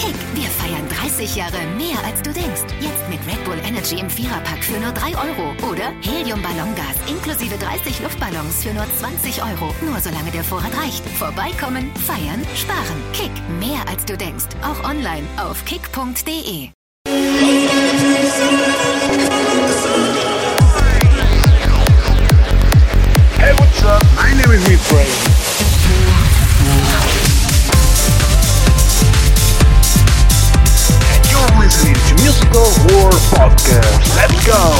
Kick, wir feiern 30 Jahre mehr als du denkst. Jetzt mit Red Bull Energy im Viererpack für nur 3 € oder Helium-Ballongas inklusive 30 Luftballons für nur 20 €. Nur solange der Vorrat reicht. Vorbeikommen, feiern, sparen. Kick, mehr als du denkst. Auch online auf kick.de. Hey, what's up? My name is Mitray. And you're listening to Musical War Podcast. Let's go!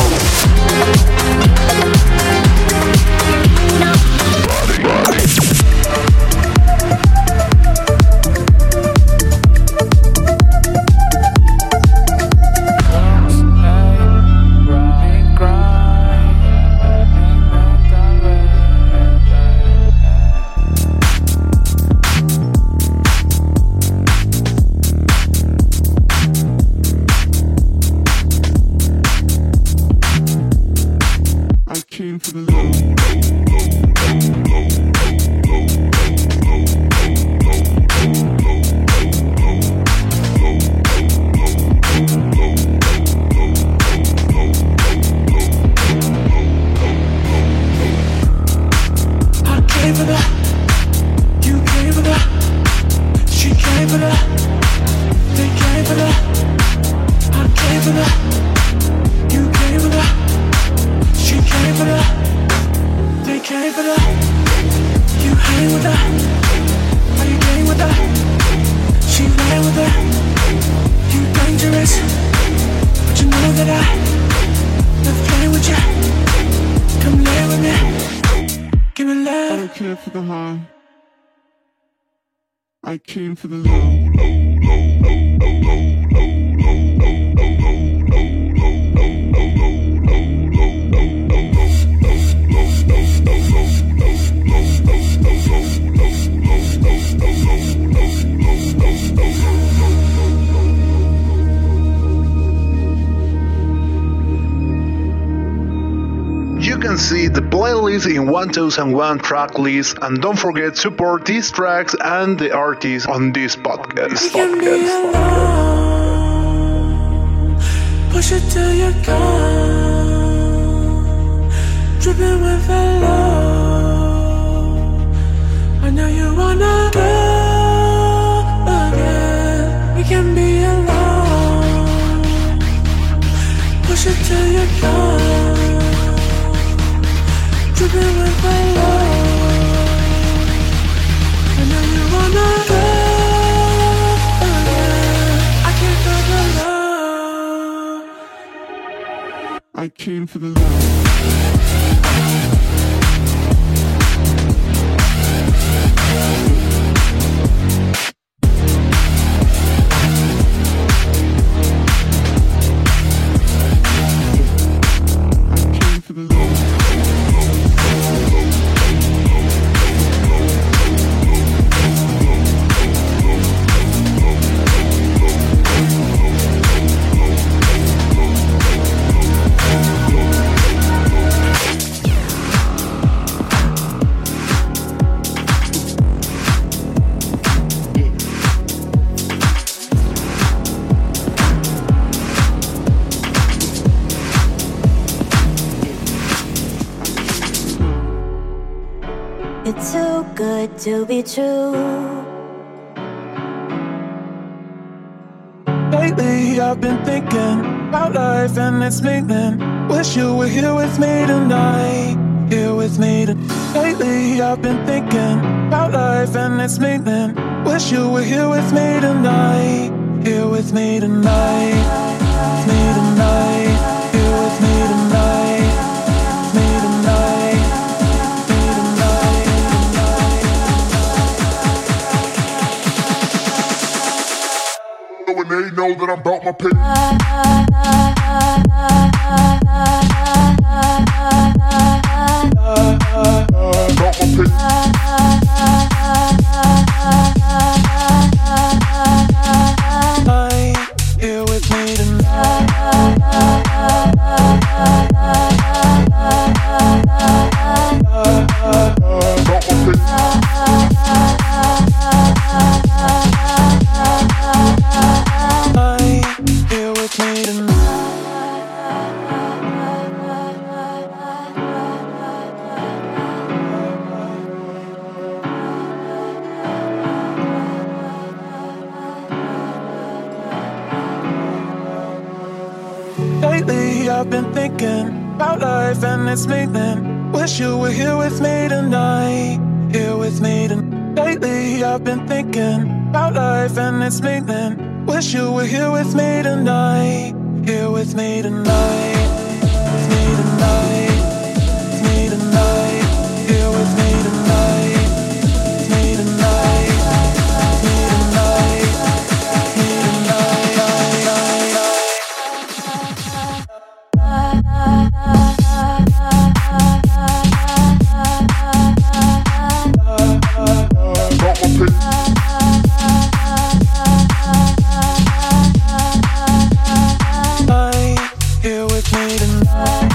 I came for the low. You can see the playlist in 1001 track list, and don't forget support these tracks and the artists on this podcast. Push it till you're gone, dripping with love. I know you wanna go again. We can be alone. Push it till you're gone, dripping with my love. I know you wanna go again. I can't find the love. I came for the love. It's too good to be true. Lately I've been thinking about life and its meaning. Wish you were here with me tonight. Here with me tonight. Lately I've been thinking about life and its meaning. Wish you were here with me tonight. Here with me tonight. With me tonight. Here with me tonight. With me tonight. When they know that I'm about my pay. About my pay. Here with me tonight. I've been thinking about life and its meaning. Wish you were here with me tonight. Here with me tonight. Lately I've been thinking about life and its meaning. Wish you were here with me tonight. Here with me tonight. With me tonight. With me tonight. Here with me tonight. With me tonight. With me tonight. With me here with me tonight.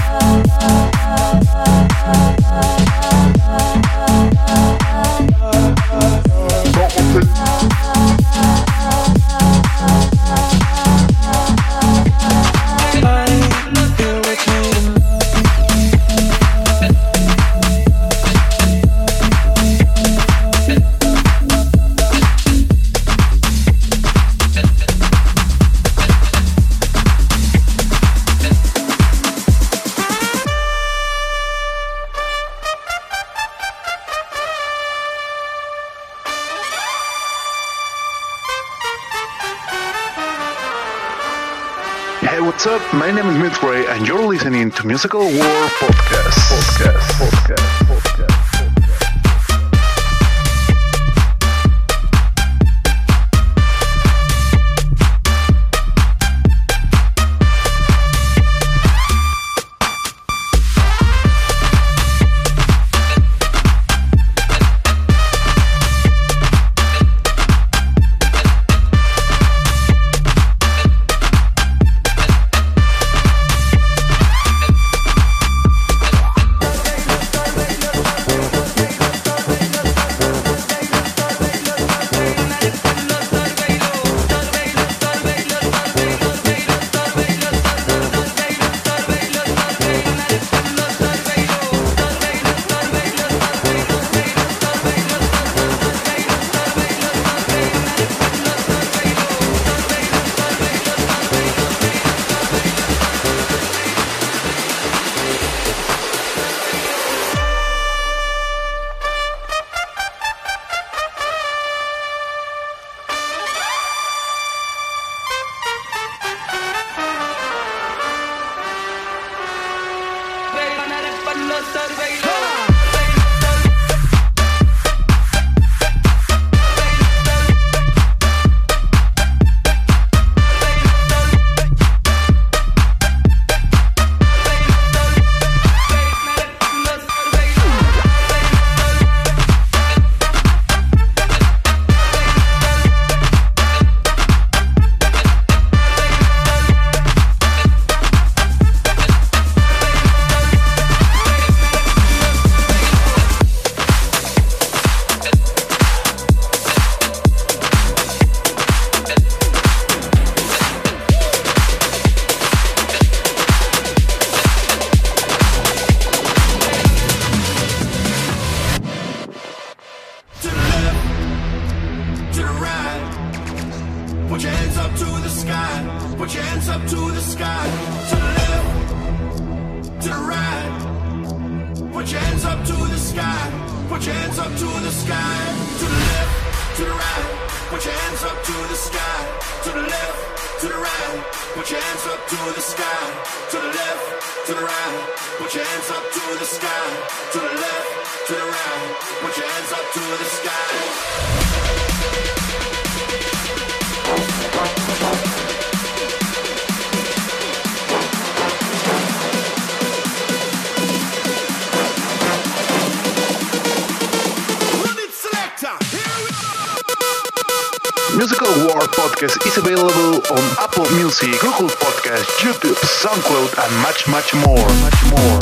Hey, what's up? My name is Midway, and you're listening to Musical War Podcast. Musical War Podcast is available on Apple Music, Google Podcast, YouTube, SoundCloud, and much more.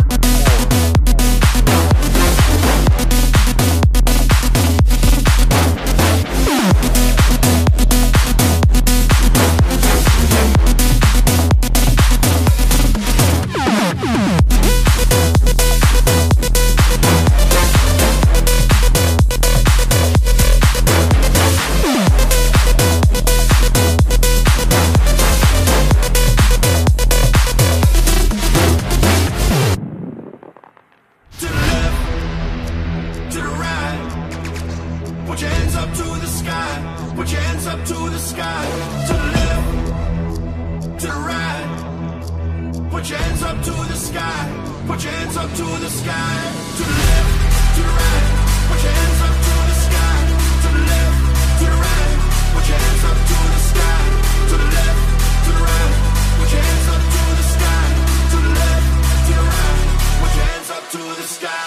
up to the sky. Put your hands up to the sky. To the left, to the right. Put your hands up to the sky. Put your hands up to the sky. To the left, to the right. Put your hands up to the sky. To the left, to the right. Put your hands up to the sky. To the left, to the right. Put your hands up to the sky. To the left, to the right. Put your hands up to the sky.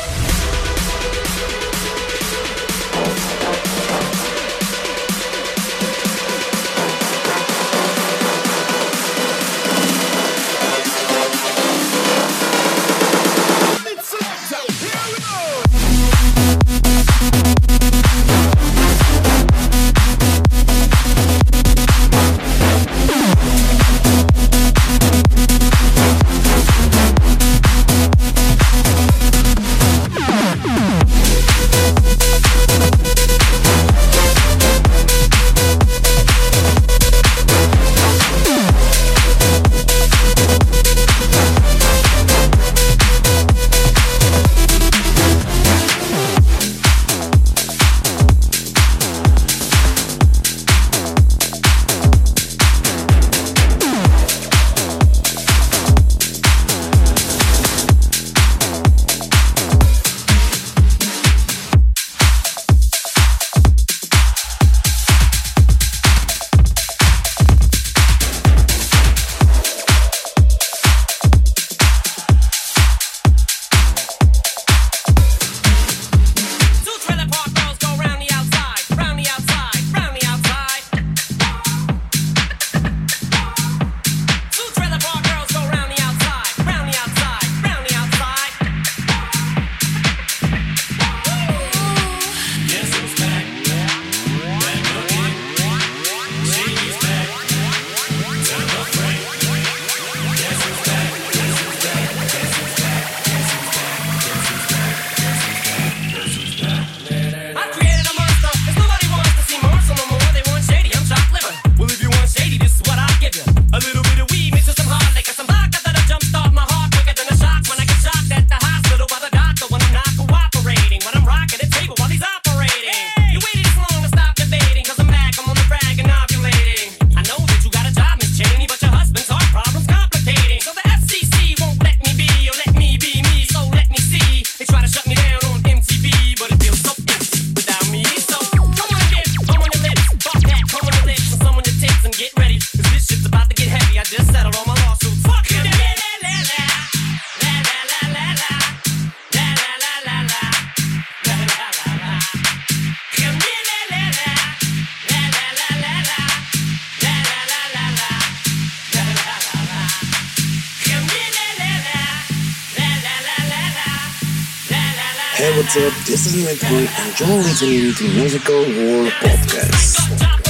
Hey, what's up? This is Netboy and you're listening to Musical World Podcast.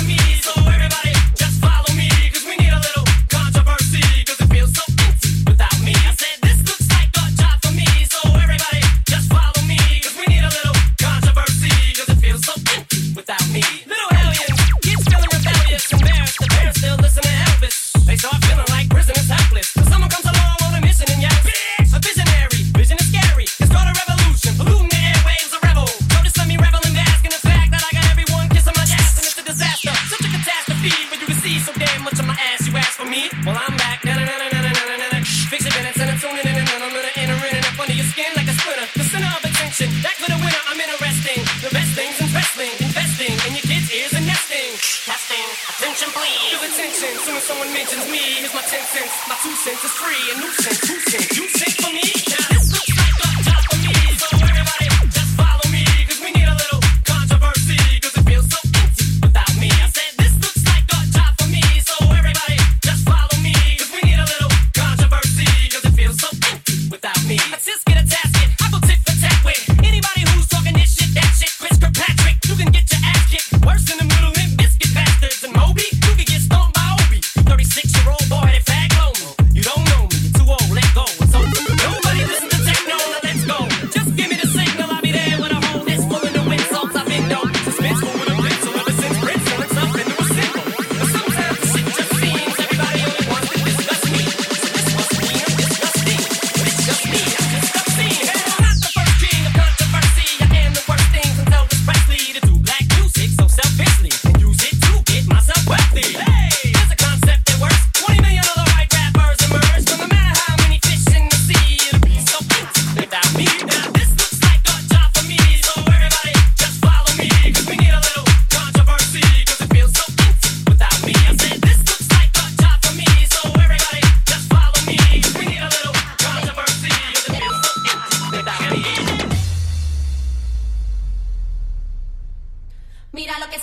Someone mentions me, here's my 10 cents. My 2 cents is free, a nuisance. 2 cents, you cents for me. Now this looks like a job for me, so everybody just follow me, cause we need a little controversy, cause it feels so empty without me. I said this looks like a job for me, so everybody just follow me, cause we need a little controversy, cause it feels so empty without me. I just get a tasket, I go tit for tat with anybody who's talking this shit, that shit. Chris Kirkpatrick, you can get your ass kicked worse than the Middle and Biscuit bastards. And Moby, you can get stoned by Obi. 36-year-old boy, they fag low me. You don't know me, you're too old, let go. It's over. Nobody listen to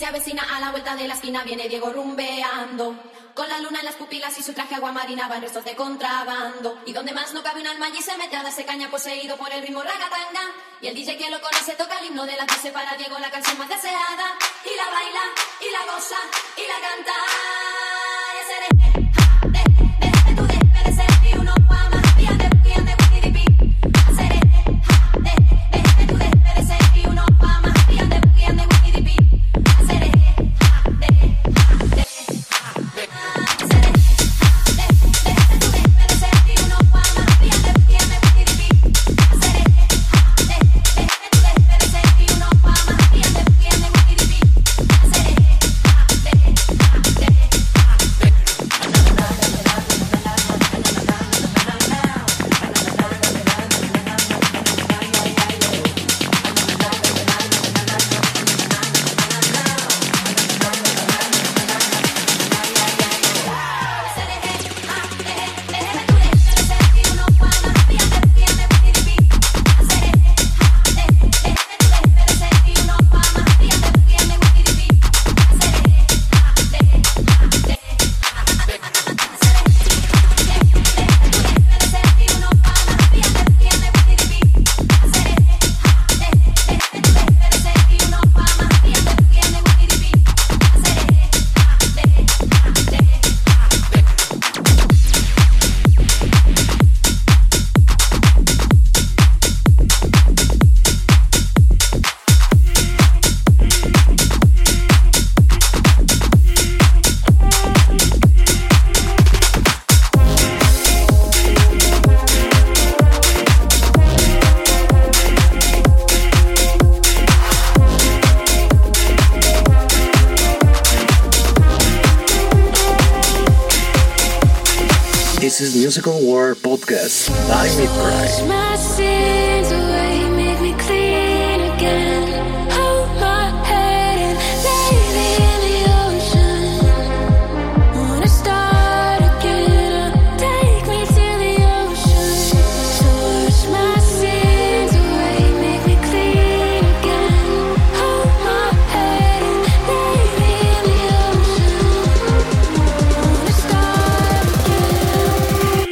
se avecina a la vuelta de la esquina, viene Diego rumbeando. Con la luna en las pupilas y su traje aguamarina van restos de contrabando. Y donde más no cabe un alma allí se mete a darse caña poseído por el ritmo ragatanga. Y el DJ que lo conoce toca el himno de las 12 para Diego, la canción más deseada. Y la baila, y la goza, y la canta. Y ese de tu de ser y uno ama. Fíjate, fíjate, fíjate, hacer de tu de ser y uno ama. Fíjate, fíjate, fíjate, hacer This is Musical War Podcast. I Meet Cry. My sins away, make me clean again. Hold my head and lay me in the ocean. Wanna start again, take me to the ocean. So wash my sins away, make me clean again. Hold my head and lay me in the ocean. Wanna start again.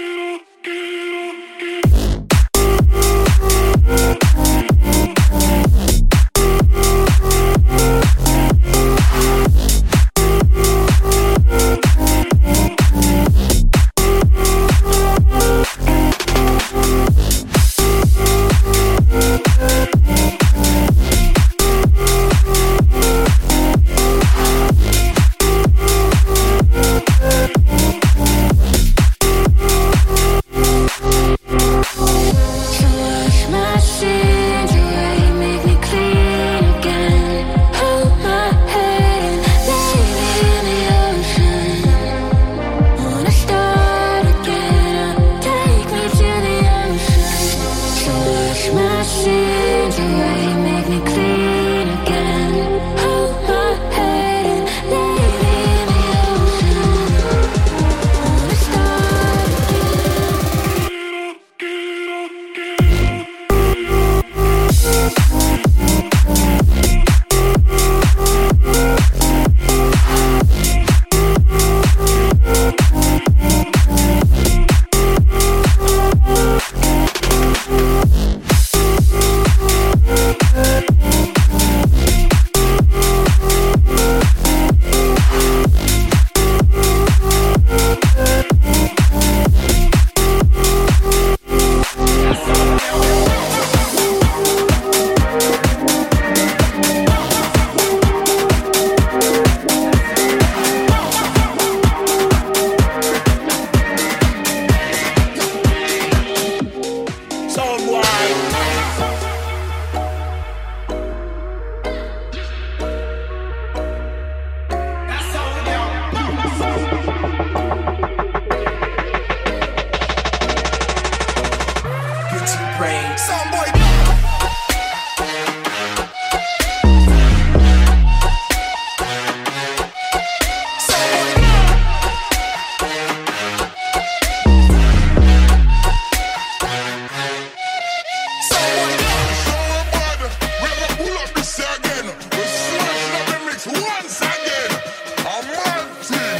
once again. A mad thing.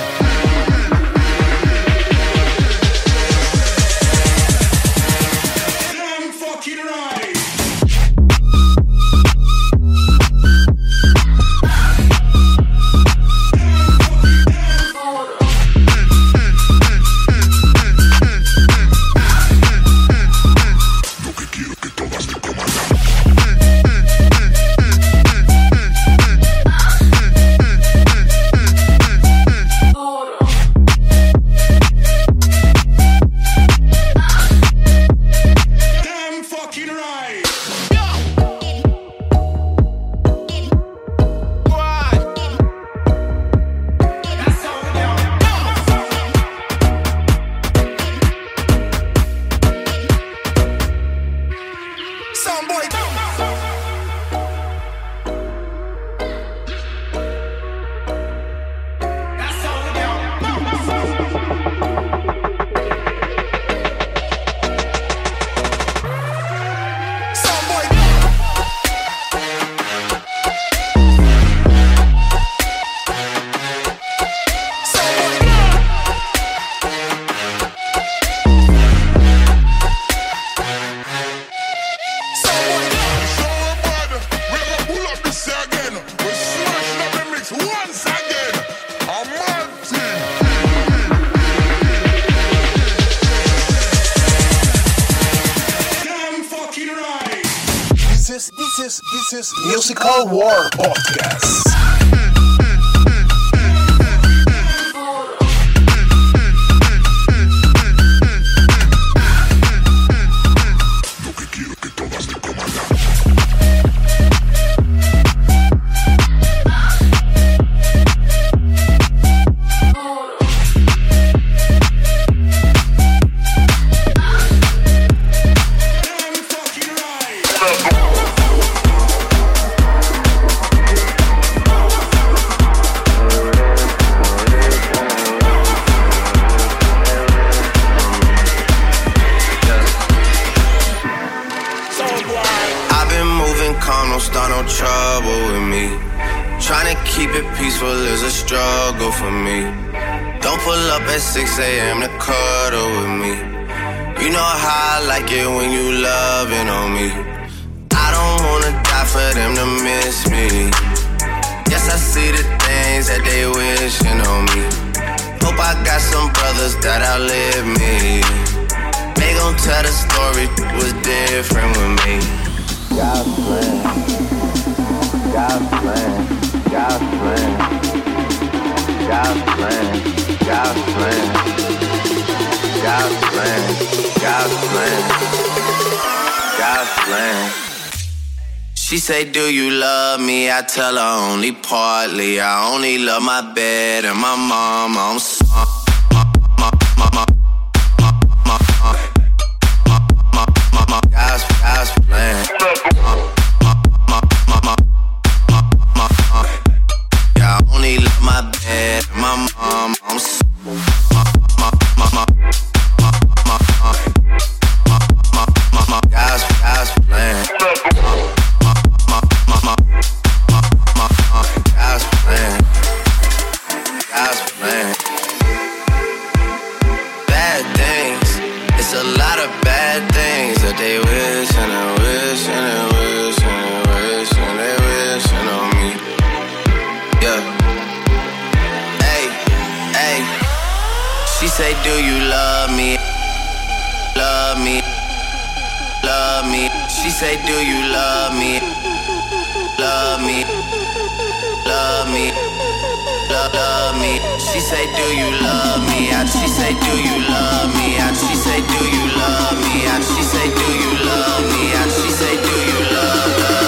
Damn fucking right. This is Musical War Podcast. Is a struggle for me. Don't pull up at 6 a.m. to cuddle with me. You know how I like it when you loving on me. I don't wanna die for them to miss me. Yes, I see the things that they wishing on me. Hope I got some brothers that outlive me. They gon' tell the story was different with me. God's plan, God's plan, God's plan. God's plan, God's plan, God's plan, God's plan, God's plan. She say, do you love me? I tell her only partly. I only love my bed and my mom. I'm sorry. God's plan. Yeah, I only love my bed, my mom. I'm God's plan. God's plan. God's plan. Bad things. It's a lot of bad things that they wish and they wish and they wish and they wish and they wishing on me. Yeah. Hey, hey. She say, do you love me? Love me. Love me. She say, do you love me? Love me. Love me. Love me. She say, do you love me? And she say, do you love me? And she say, do you love me? And she say, do you love me? And she say, do you love?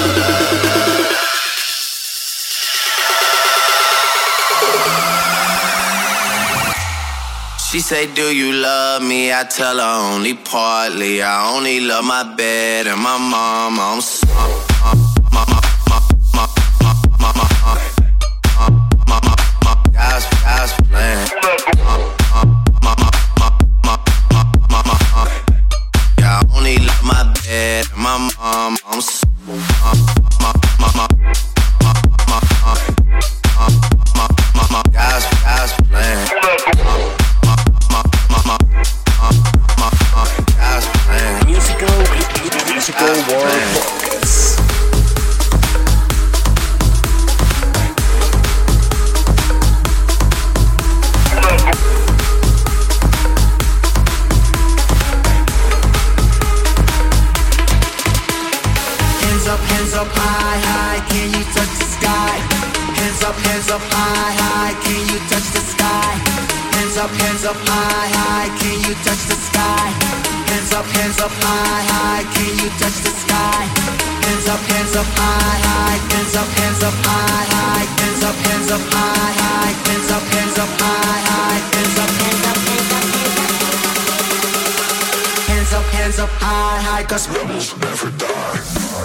She say, do you love me? I tell her only partly. I only love my bed and my mom. I'm sorry. God's plan. Yeah, I only love my bed and my mom. I'm sorry. hands up high, high, can you touch the sky? Hands up high, high, can you touch the sky? Hands up high, high, can you touch the sky? Hands up high, high, hands up high, high, hands up high, high, hands up high, high, hands up high, high, 'cause rebels never die.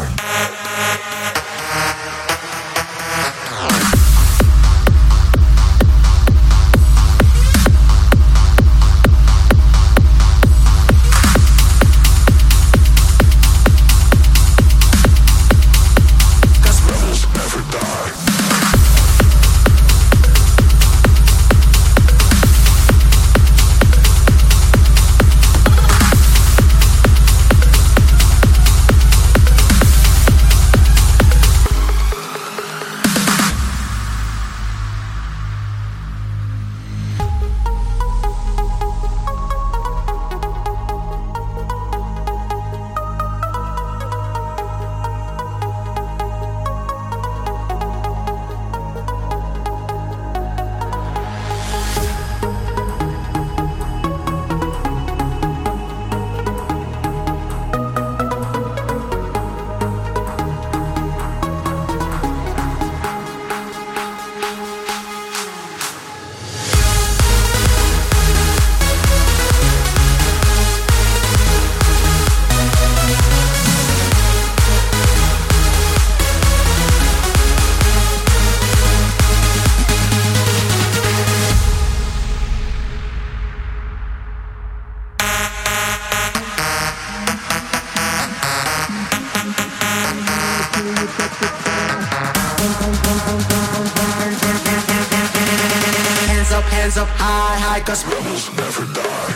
Hands up high, high, 'cause rebels never die.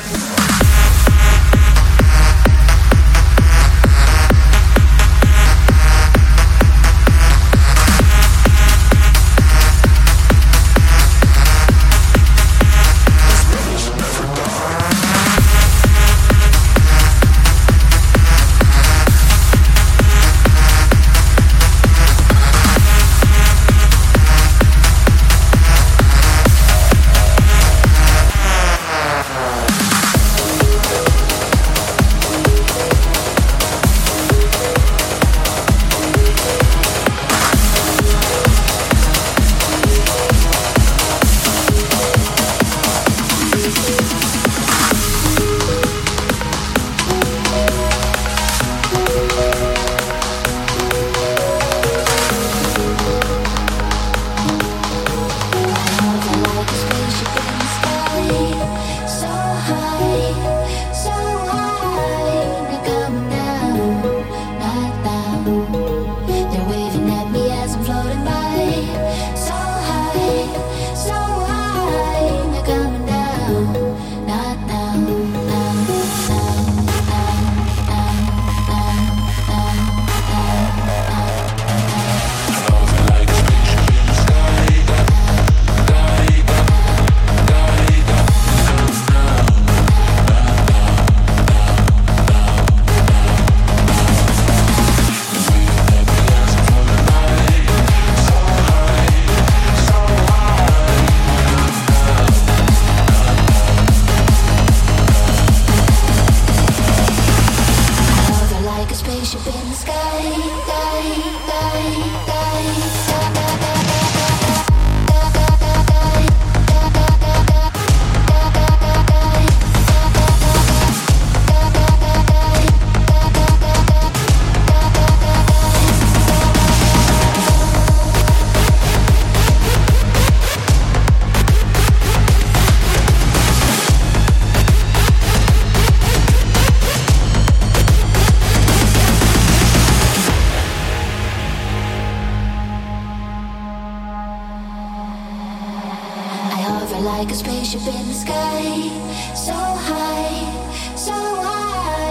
like a spaceship in the sky, so high, so high.